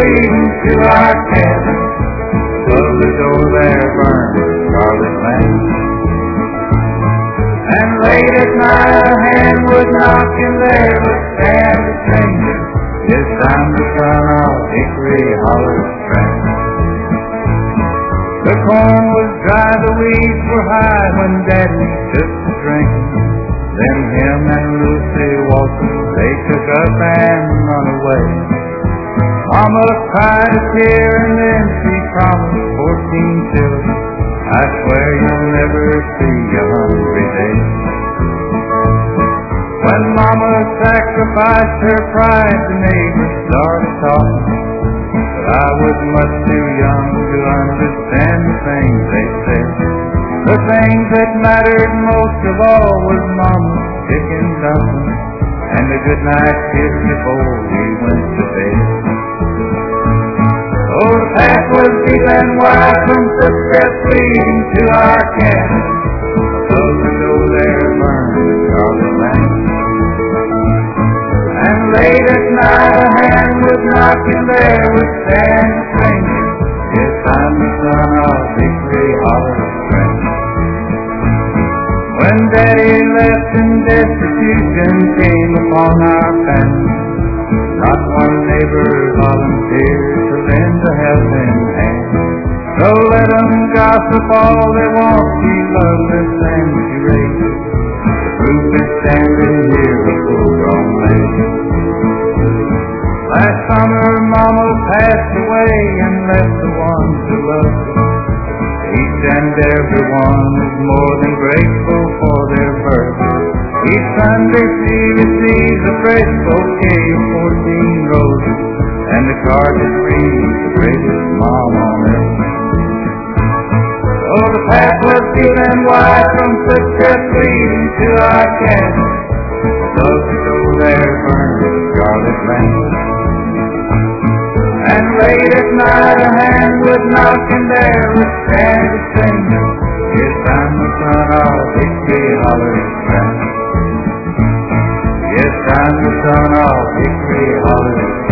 leading to our cabin. Above the door there burned a scarlet lamp. And late at night a hand would knock and there would stand a stranger. Yes, I'm the son of Hickory Holler Strand. The corn was dry, the weeds were high when Daddy took the drink. Then him and Lucy Walton, they took up and run away. Mama cried a tear and then she promised 14 children. I swear you'll never see a hungry day. When Mama sacrificed her pride, the neighbors started talking. But I was much too young to understand the things they said. The things that mattered most of all was Mama's chicken dumpling and a good night kiss before we went to bed. Oh, the path was deep and wide from footsteps leading to our cabin. Above the door there burned a scarlet lamp. And late at night a hand would knock and there would stand a stranger. Yes, I'm the son of Hickory Holler Strand. When Daddy left and destitution came upon our family, not one neighbor volunteered to lend a helping hand. So let them gossip all they want, she loves us and she raised. The proof is standing here, a full-grown lady. Last summer Mama passed away and left the ones who loved her. Each and every one is more than grateful for their birth. Each Sunday she receives a fresh bouquet of 14 roses, and the card that reads, the greatest mom on earth. Oh, the path was deep and wide from footsteps leading to our cabin. Above the door there burned a scarlet lamp. And late at night a hand would knock and there would stand a stranger. Yes, I'm the son of Hickory Holler Strand. Yes, I'm the son of Hickory Holler Strand.